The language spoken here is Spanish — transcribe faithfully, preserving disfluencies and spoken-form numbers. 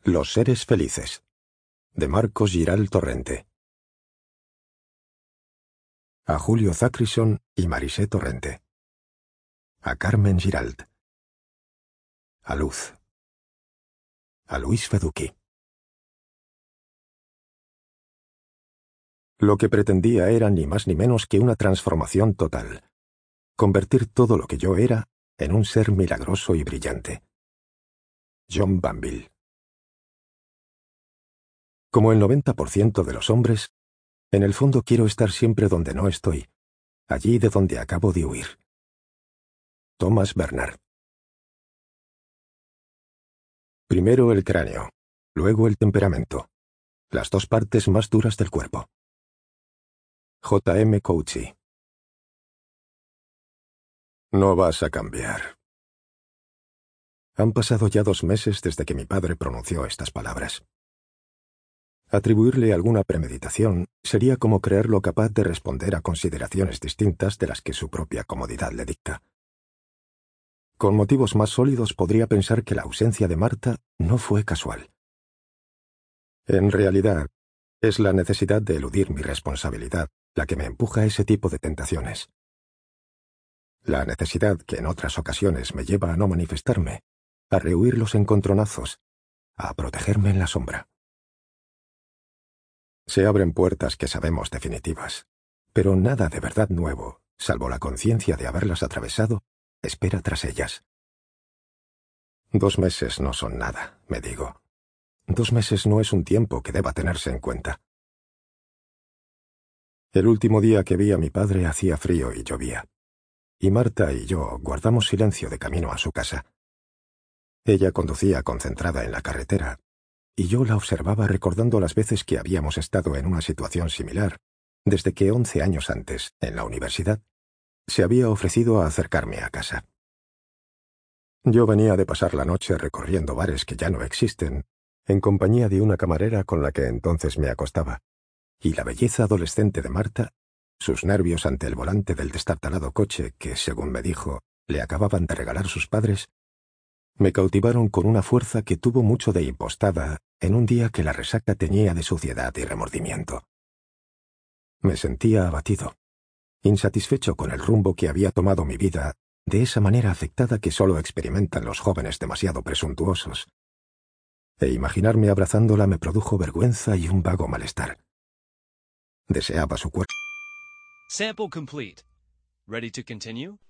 Los seres felices, de Marcos Giral Torrente. A Julio Zachrison y Marisé Torrente. A Carmen Giralt. A Luz. A Luis Feduqui. Lo que pretendía era ni más ni menos que una transformación total. Convertir todo lo que yo era en un ser milagroso y brillante. John Banville. Como el noventa por ciento de los hombres, en el fondo quiero estar siempre donde no estoy, allí de donde acabo de huir. Thomas Bernard. Primero el cráneo, luego el temperamento, las dos partes más duras del cuerpo. J M Couchy. No vas a cambiar. Han pasado ya dos meses desde que mi padre pronunció estas palabras. Atribuirle alguna premeditación sería como creerlo capaz de responder a consideraciones distintas de las que su propia comodidad le dicta. Con motivos más sólidos podría pensar que la ausencia de Marta no fue casual. En realidad, es la necesidad de eludir mi responsabilidad la que me empuja a ese tipo de tentaciones. La necesidad que en otras ocasiones me lleva a no manifestarme, a rehuir los encontronazos, a protegerme en la sombra. Se abren puertas que sabemos definitivas, pero nada de verdad nuevo, salvo la conciencia de haberlas atravesado, espera tras ellas. Dos meses no son nada, me digo. Dos meses no es un tiempo que deba tenerse en cuenta. El último día que vi a mi padre hacía frío y llovía, y Marta y yo guardamos silencio de camino a su casa. Ella conducía concentrada en la carretera, y yo la observaba recordando las veces que habíamos estado en una situación similar, desde que once años antes, en la universidad, se había ofrecido a acercarme a casa. Yo venía de pasar la noche recorriendo bares que ya no existen, en compañía de una camarera con la que entonces me acostaba, y la belleza adolescente de Marta, sus nervios ante el volante del destartalado coche que, según me dijo, le acababan de regalar sus padres, me cautivaron con una fuerza que tuvo mucho de impostada en un día que la resaca teñía de suciedad y remordimiento. Me sentía abatido, insatisfecho con el rumbo que había tomado mi vida, de esa manera afectada que solo experimentan los jóvenes demasiado presuntuosos. E imaginarme abrazándola me produjo vergüenza y un vago malestar. Deseaba su cuerpo. Sample complete. Ready to continue?